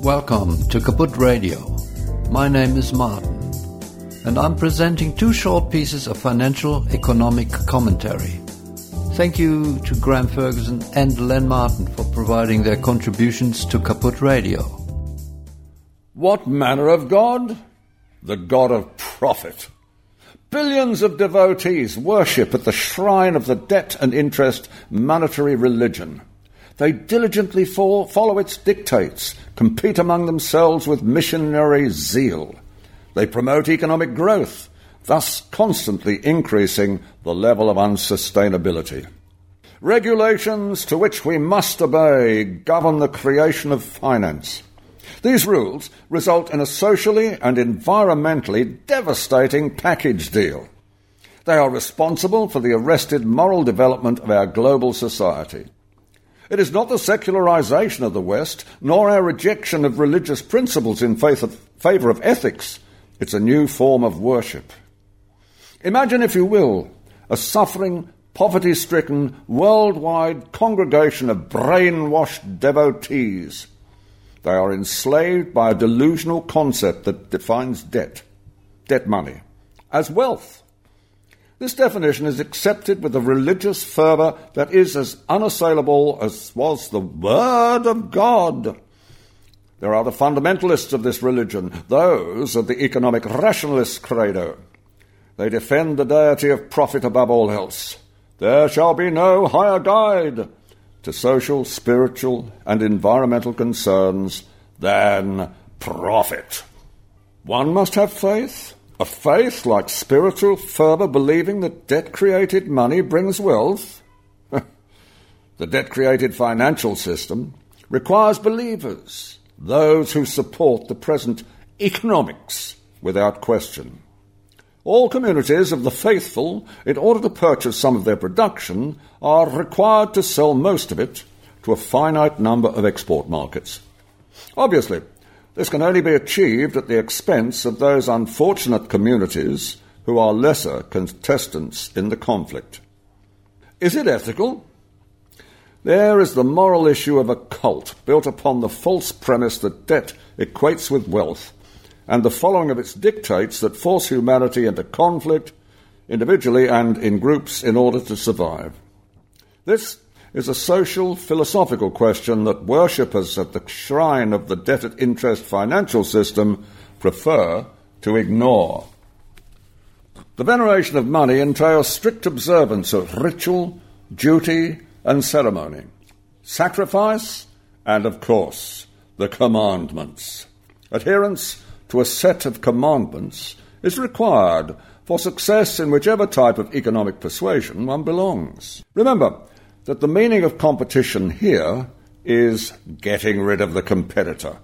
Welcome to Kaput Radio. My name is Martin, and I'm presenting two short pieces of financial economic commentary. Thank you to Graham Ferguson and Len Martin for providing their contributions to Kaput Radio. What manner of God? The God of profit. Billions of devotees worship at the shrine of the debt and interest monetary religion. They diligently follow its dictates, compete among themselves with missionary zeal. They promote economic growth, thus constantly increasing the level of unsustainability. Regulations to which we must obey govern the creation of finance. These rules result in a socially and environmentally devastating package deal. They are responsible for the arrested moral development of our global society. It is not the secularization of the West, nor our rejection of religious principles in favor of ethics. It's a new form of worship. Imagine, if you will, a suffering, poverty-stricken, worldwide congregation of brainwashed devotees. They are enslaved by a delusional concept that defines debt money, as wealth. This definition is accepted with a religious fervour that is as unassailable as was the Word of God. There are the fundamentalists of this religion, those of the economic rationalist credo. They defend the deity of profit above all else. There shall be no higher guide to social, spiritual, and environmental concerns than profit. One must have faith. A faith like spiritual fervour, believing that debt-created money brings wealth. The debt-created financial system requires believers, those who support the present economics without question. All communities of the faithful, in order to purchase some of their production, are required to sell most of it to a finite number of export markets. Obviously, this can only be achieved at the expense of those unfortunate communities who are lesser contestants in the conflict. Is it ethical? There is the moral issue of a cult built upon the false premise that debt equates with wealth, and the following of its dictates that force humanity into conflict, individually and in groups, in order to survive. This is a social, philosophical question that worshippers at the shrine of the debt-at-interest financial system prefer to ignore. The veneration of money entails strict observance of ritual, duty, and ceremony, sacrifice, and, of course, the commandments. Adherence to a set of commandments is required for success in whichever type of economic persuasion one belongs. Remember that the meaning of competition here is getting rid of the competitor.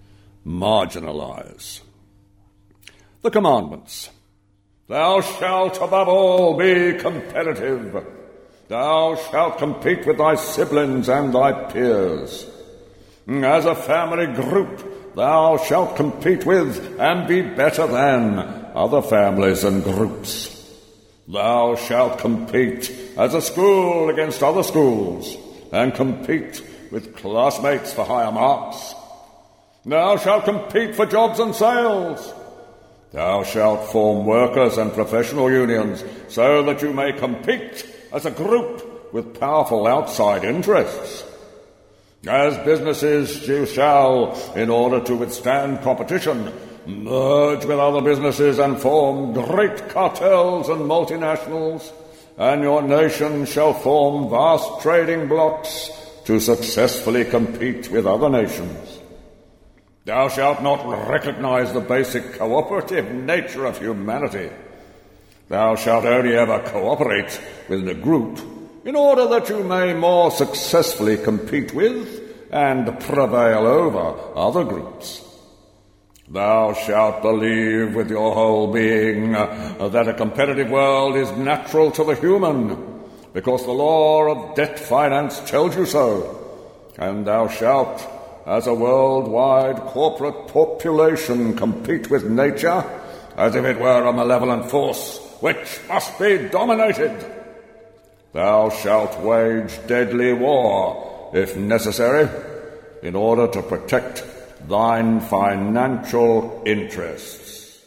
Marginalize. The commandments. Thou shalt above all be competitive. Thou shalt compete with thy siblings and thy peers. As a family group, thou shalt compete with and be better than other families and groups. Thou shalt compete as a school against other schools, and compete with classmates for higher marks. Thou shalt compete for jobs and sales. Thou shalt form workers and professional unions, so that you may compete as a group with powerful outside interests. As businesses you shall, in order to withstand competition, merge with other businesses and form great cartels and multinationals, and your nation shall form vast trading blocks to successfully compete with other nations. Thou shalt not recognize the basic cooperative nature of humanity. Thou shalt only ever cooperate with a group in order that you may more successfully compete with and prevail over other groups. Thou shalt believe with your whole being that a competitive world is natural to the human, because the law of debt finance tells you so. And thou shalt, as a worldwide corporate population, compete with nature as if it were a malevolent force which must be dominated. Thou shalt wage deadly war, if necessary, in order to protect thine financial interests.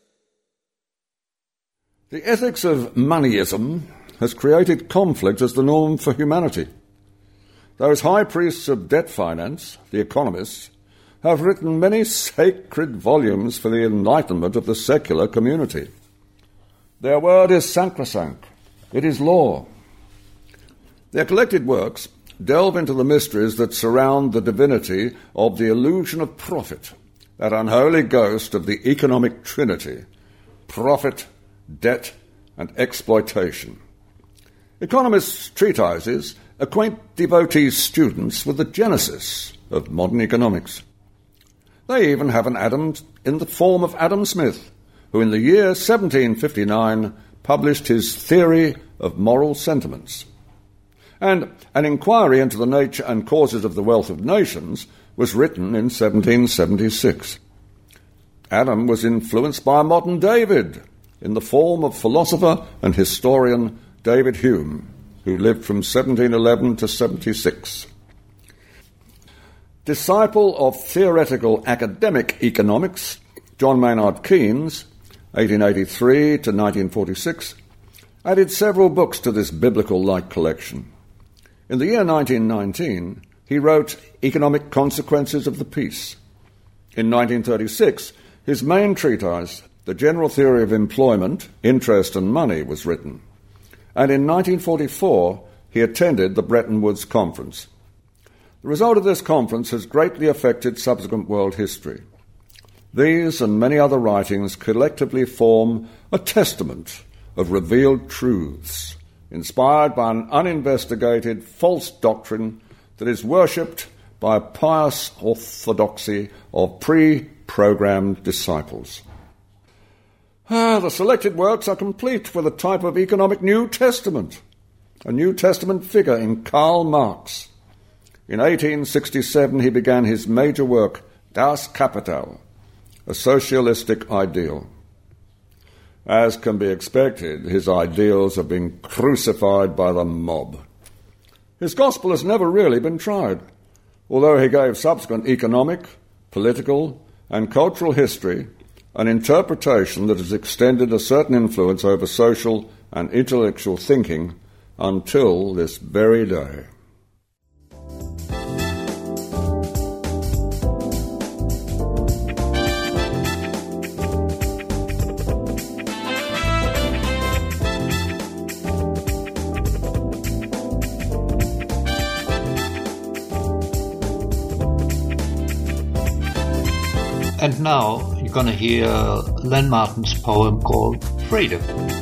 The ethics of moneyism has created conflict as the norm for humanity. Those high priests of debt finance, the economists, have written many sacred volumes for the enlightenment of the secular community. Their word is sacrosanct. It is law. Their collected works delve into the mysteries that surround the divinity of the illusion of profit, that unholy ghost of the economic trinity: profit, debt, and exploitation. Economists' treatises acquaint devotee students with the genesis of modern economics. They even have an Adam in the form of Adam Smith, who in the year 1759 published his Theory of Moral Sentiments. And an inquiry into the nature and causes of the wealth of nations was written in 1776. Adam was influenced by a modern David, in the form of philosopher and historian David Hume, who lived from 1711 to 76. Disciple of theoretical academic economics, John Maynard Keynes, 1883 to 1946, added several books to this biblical-like collection. In the year 1919, he wrote Economic Consequences of the Peace. In 1936, his main treatise, The General Theory of Employment, Interest and Money, was written. And in 1944, he attended the Bretton Woods Conference. The result of this conference has greatly affected subsequent world history. These and many other writings collectively form a testament of revealed truths, inspired by an uninvestigated false doctrine that is worshipped by a pious orthodoxy of pre-programmed disciples. The selected works are complete with a type of economic New Testament, a New Testament figure in Karl Marx. In 1867 he began his major work, Das Kapital, a socialistic ideal. As can be expected, his ideals have been crucified by the mob. His gospel has never really been tried, although he gave subsequent economic, political, and cultural history an interpretation that has extended a certain influence over social and intellectual thinking until this very day. And now you're going to hear Len Martin's poem called Freedom.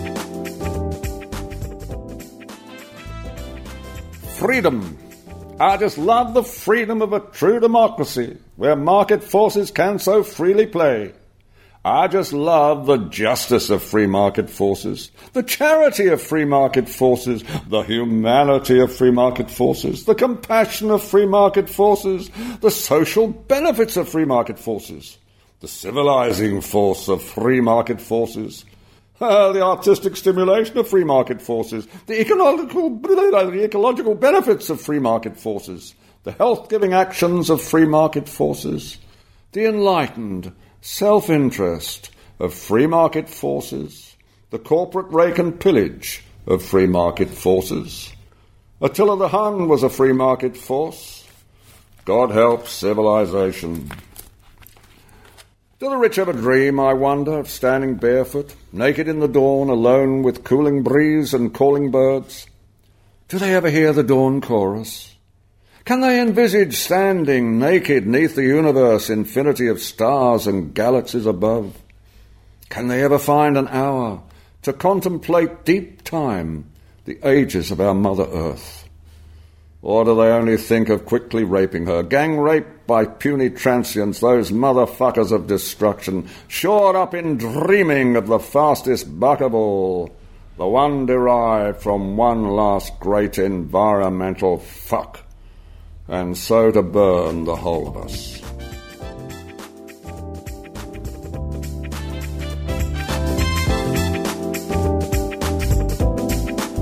Freedom. I just love the freedom of a true democracy where market forces can so freely play. I just love the justice of free market forces, the charity of free market forces, the humanity of free market forces, the compassion of free market forces, the social benefits of free market forces, the civilizing force of free market forces, the artistic stimulation of free market forces, the ecological benefits of free market forces, the health-giving actions of free market forces, the enlightened self-interest of free market forces, the corporate rake and pillage of free market forces. Attila the Hun was a free market force. God help civilization. Do the rich ever dream, I wonder, of standing barefoot, naked in the dawn, alone with cooling breeze and calling birds? Do they ever hear the dawn chorus? Can they envisage standing naked neath the universe, infinity of stars and galaxies above? Can they ever find an hour to contemplate deep time, the ages of our Mother Earth? Or do they only think of quickly raping her, gang raped by puny transients, those motherfuckers of destruction, shored up in dreaming of the fastest buck of all, the one derived from one last great environmental fuck, and so to burn the whole of us.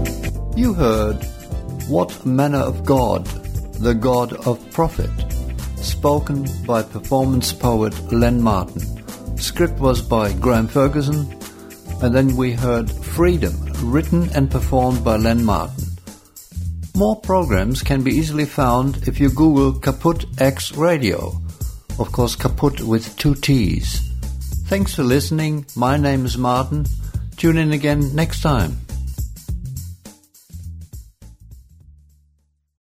You heard What Manner of God, the God of Profit, spoken by performance poet Len Martin. Script was by Graham Ferguson, and then we heard Freedom, written and performed by Len Martin. More programs can be easily found if you Google Kaput X Radio. Of course, Kaput with 2 T's. Thanks for listening. My name is Martin. Tune in again next time.